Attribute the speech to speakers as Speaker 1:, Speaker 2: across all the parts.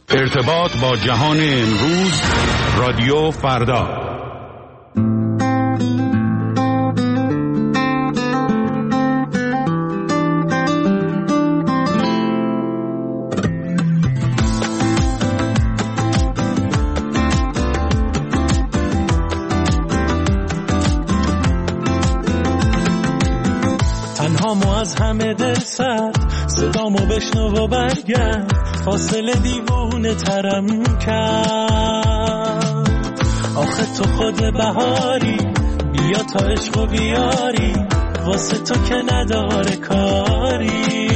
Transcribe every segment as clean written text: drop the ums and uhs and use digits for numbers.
Speaker 1: ارتباط با جهان امروز، رادیو فردا.
Speaker 2: تنهامو از همه دل سرد، صدامو بشنو و برگرد، فاصله دیوونه ترم کرد. آخه تو خود بهاری، بیا تا عشق و بیاری، واسه تو که نداره کاری.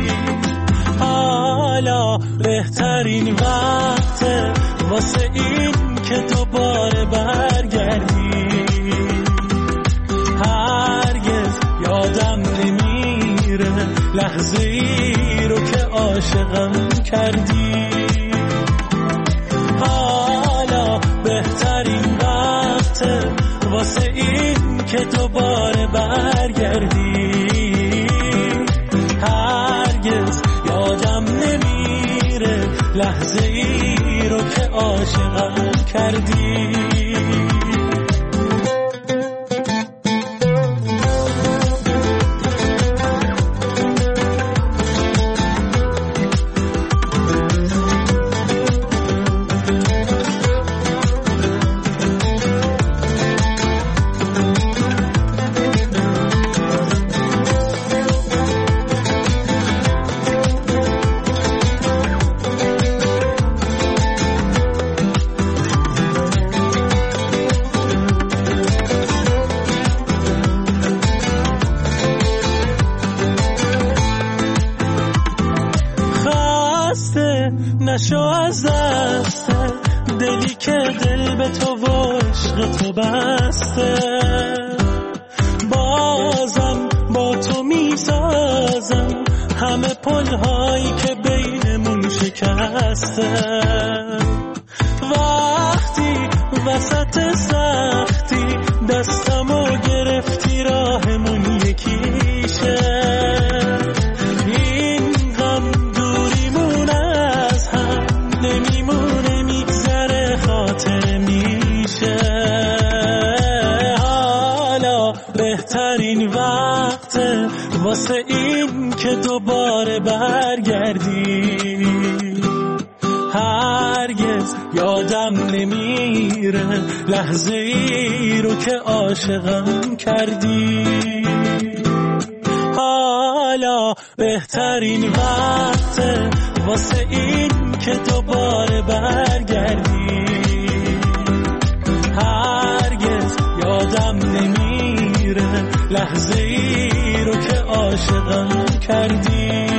Speaker 2: حالا بهترین وقته واسه این که دوباره برگردی. هرگز یادم نمیره لحظه ای رو که عاشقم کردی. حالا بهترین وقته واسه این که دوباره برگردی. هرگز یادم نمیره لحظه ای رو که عاشقم کردی. نشو از دست دلی که دل به تو و عشق تو بسته. بازم با تو میسازم همه پلهایی که بینمون شکسته. وقتی وسط سختی دستمو گرفتی راهمون یکیشه. نمیمونه میگذره خاطر میشه. حالا بهترین وقته واسه این که دوباره برگردی. هرگز یادم نمیره لحظه ای رو که عاشقم کردی. حالا بهترین وقته واسه این که دوباره برگردی. هرگز یادم نمیره لحظه ای رو که عاشقم کردی.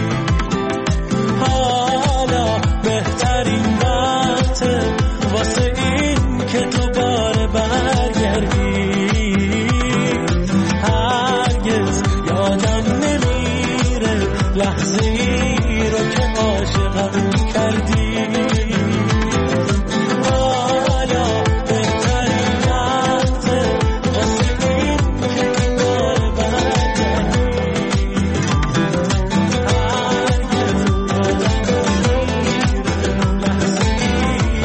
Speaker 2: حالا بهترین وقته واسه این که دوباره برگردی. هرگز یادم نمیره لحظه ای رو که عاشقم کردی. حالا بهترین وقته واسه این که دوباره برگردی. هرگز یادم نمیره لحظه ای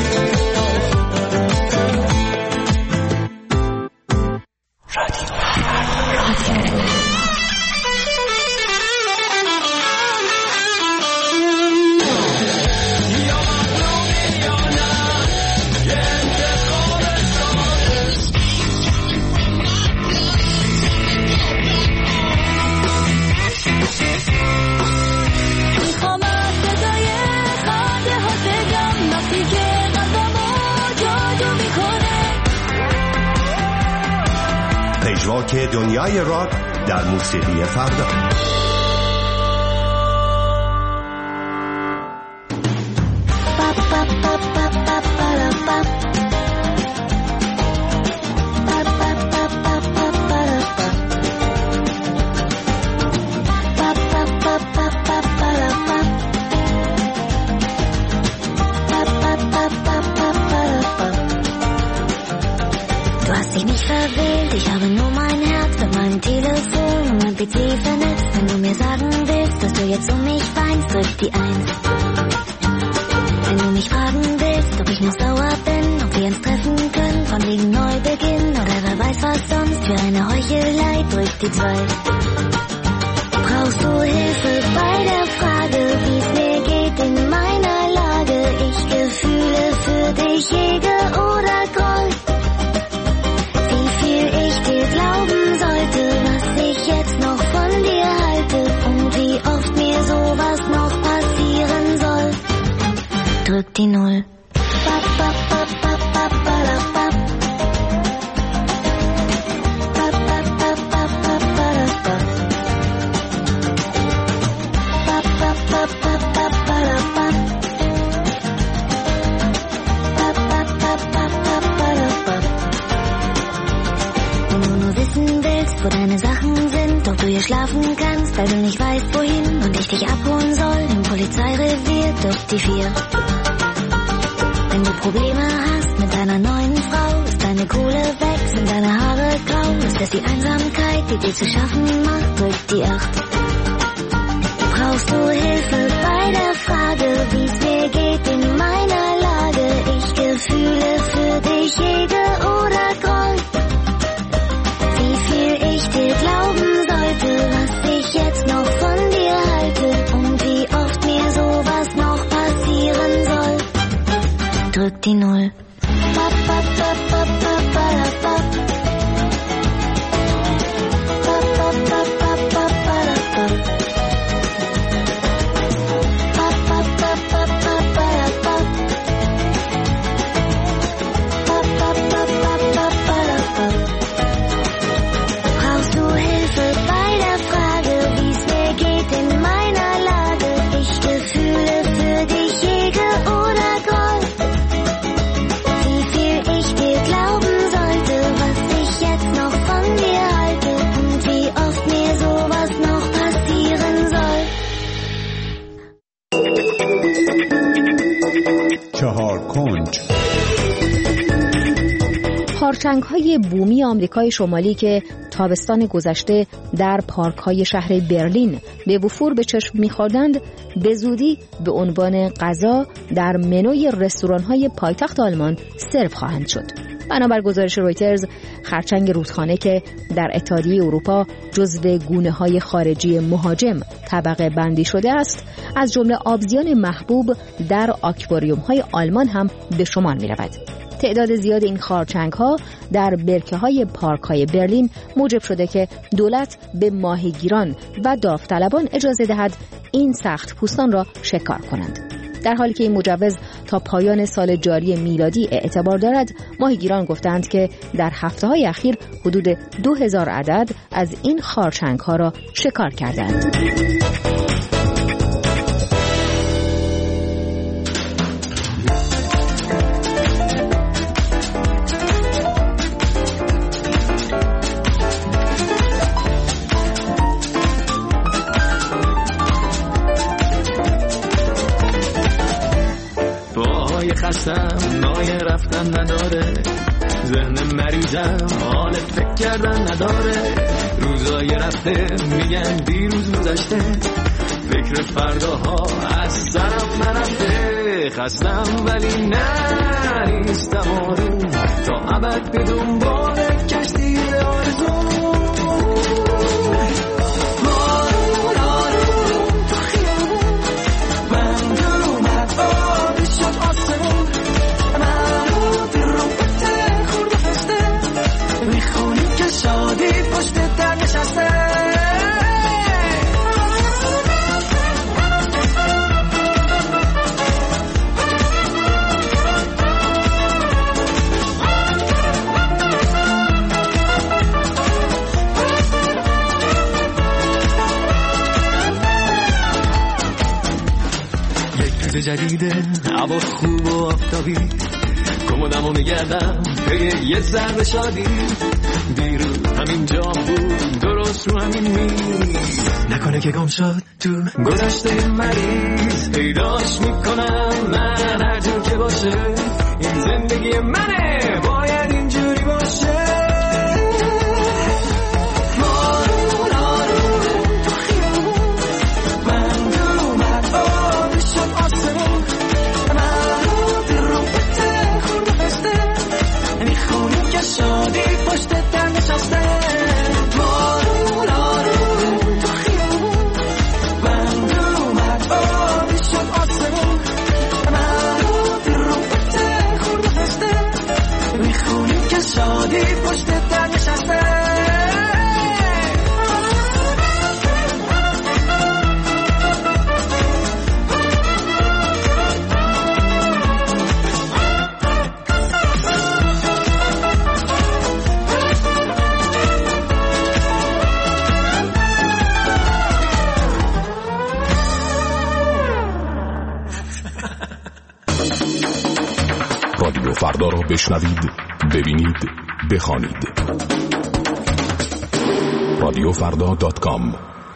Speaker 3: پژواک دنیای راک در موسیقی فردا.
Speaker 4: Ich habe nur mein Herz mit meinem Telefon und mein PC vernetzt. Wenn du mir sagen willst, dass du jetzt um mich weinst, drück die 1. Wenn du ob ich noch sauer bin, ob wir uns treffen können, von wegen Neubeginn oder wer weiß was sonst. Für eine Heuchelei drückt die 2. Brauchst du Hilfe bei der Frage, wie es mir geht in meiner Lage? Ich Gefühle für dich hege oder Groll? Wie viel ich dir glauben sollte, was ich jetzt noch von dir halte und wie oft mir sowas noch passieren soll. Drück die 0. Wo deine Sachen sind, ob du hier schlafen kannst, weil du nicht weißt wohin und ich dich abholen soll im Polizeirevier durch die 4. Wenn du Probleme hast mit deiner neuen Frau, ist deine Kohle weg, sind deine Haare grau, ist es die Einsamkeit, die dir zu schaffen macht, drück die 8. Brauchst du Hilfe bei der Frage, wie es mir geht in meiner Lage? Ich Gefühle für dich hege oder Groll? Ich dir glauben sollte, was ich jetzt noch von dir halte und wie oft mir sowas noch passieren soll. Drück die 0.
Speaker 5: خارچنگ‌های بومی آمریکای شمالی که تابستان گذشته در پارک‌های شهر برلین به وفور به چشم می‌خوردند، به زودی به عنوان غذا در منوی رستوران‌های پایتخت آلمان سرو خواهند شد. بنابر گزارش رویترز، خرچنگ رودخانه که در اتحادیه اروپا جزو گونه‌های خارجی مهاجم طبقه بندی شده است، از جمله آبزیان محبوب در آکواریوم‌های آلمان هم به شمار می‌رود. تعداد زیاد این خارچنگ‌ها در برکه‌های پارک‌های برلین موجب شده که دولت به ماهیگیران و داوطلبان اجازه دهد این سخت پوستان را شکار کنند. در حالی که این مجوز تا پایان سال جاری میلادی اعتبار دارد، ماهیگیران گفتند که در هفته‌های اخیر حدود 2000 عدد از این خارچنگ‌ها را شکار کردند.
Speaker 2: خستم نای رفتن نداره، ذهن مریضم حال فکر کردن نداره، روزای رفته میگن دیروز گذشته، فکر فرداها از سرم نرفته، خستم ولی نه نیستم آروم، تا ابد به دنبال کشتی آرزو. جدیده هوا خوب و آفتابی، کمدمو میگردم پی یه ذره شادی، دیروز همین جا بود درست رو همین میز، نکنه که گم شد تو گذشته مریض، پیداش میکنم من هر جور که باشه، این زندگی منه باید اینجوری باشه.
Speaker 6: رادیو فردا را بشنوید، ببینید، بخوانید. radiofrda.com.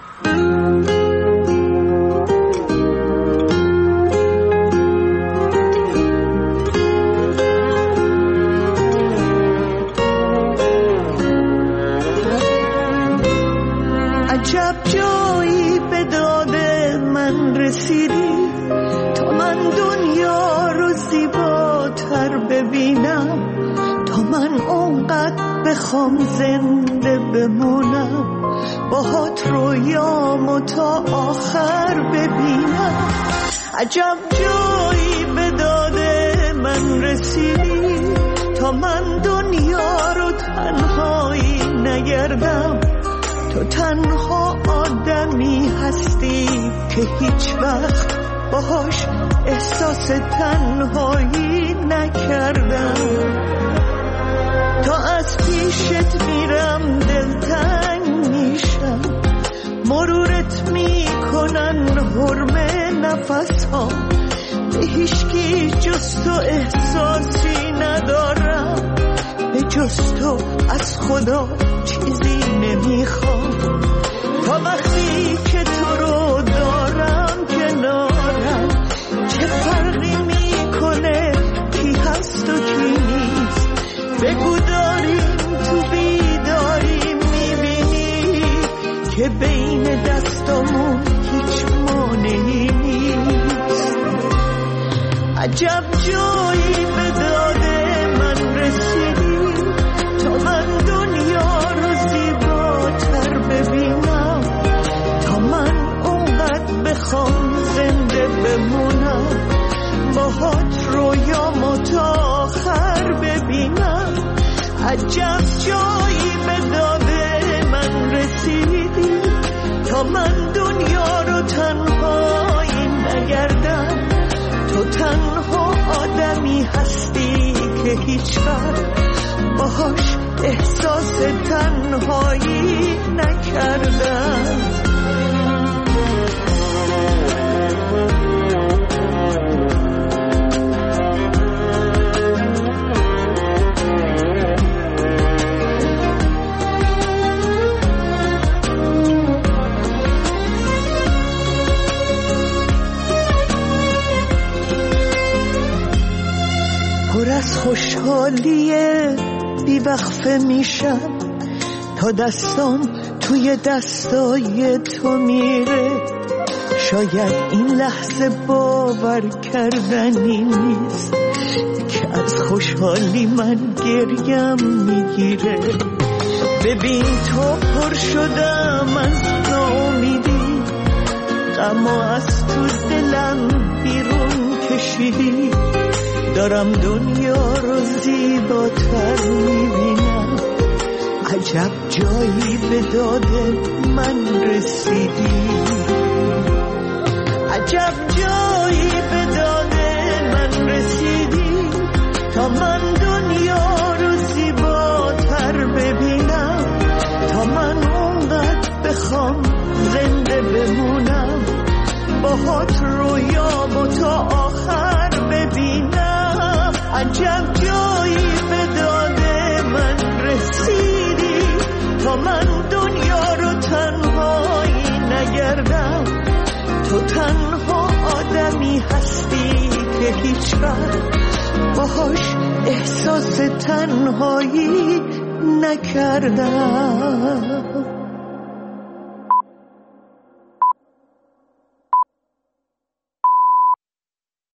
Speaker 7: عجب جایی به داد من رسیدی تا من دنیا رو زیباتر ببینم، تا من اونقدر بخوام زنده بمونم، باهات رویامو تا آخر ببینم. عجب جایی به داد من رسیدی تا من دنیا رو تنهایی نگردم، تو تنها آدمی هستی که هیچ وقت باهاش احساس تنهایی نکردم. تا از پیشت میرم دلتنگ میشم، مرورت میکنن حرم نفس ها، به هیچکی جز تو احساسی ندارم، به جز تو از خدا چیزی نمیخوام. تا وقتی که تو رو دارم کنارم، چه فرقی میکنه کی هست و کی نیست؟ بگو داریم تو بیداری میبینی که بین دستامون هیچ مانعی نیست. عجب جایی به داد من رسیدی تا من دنیا رو زیباتر ببینم، تا من اونقدر بخوام زنده بمونم، باهات رویامو تا آخر ببینم. عجب جایی به داد من رسیدی تا من دنیا رو تنهایی نگردم، تو تنها آدمی هستی که هیچ وقت باهاش احساس تنهایی نکردم. پر از خوشحالیه بی‌وقفه میشم تا دستام توی دستای تو میره. شاید این لحظه باور کردنی نیست که از خوشحالی من گریم میگیره. ببین تو پر شدم از ناامیدی، غمو از تو دلم بیرون کشیدی، دارم دنیا رو زیباتر میبینم. عجب جایی به داد من رسیدی، عجب جایی به داد من رسیدی تا من دنیا رو زیباتر ببینم، تا من اونقدر بخوام زنده بمونم، باهات رویامو تا آخر ببینم. عجب جایی به داد من رسیدی تا من دنیا رو تنهایی نگردم، تو تنها آدمی هستی که هیچ وقت باهاش احساس تنهایی نکردم.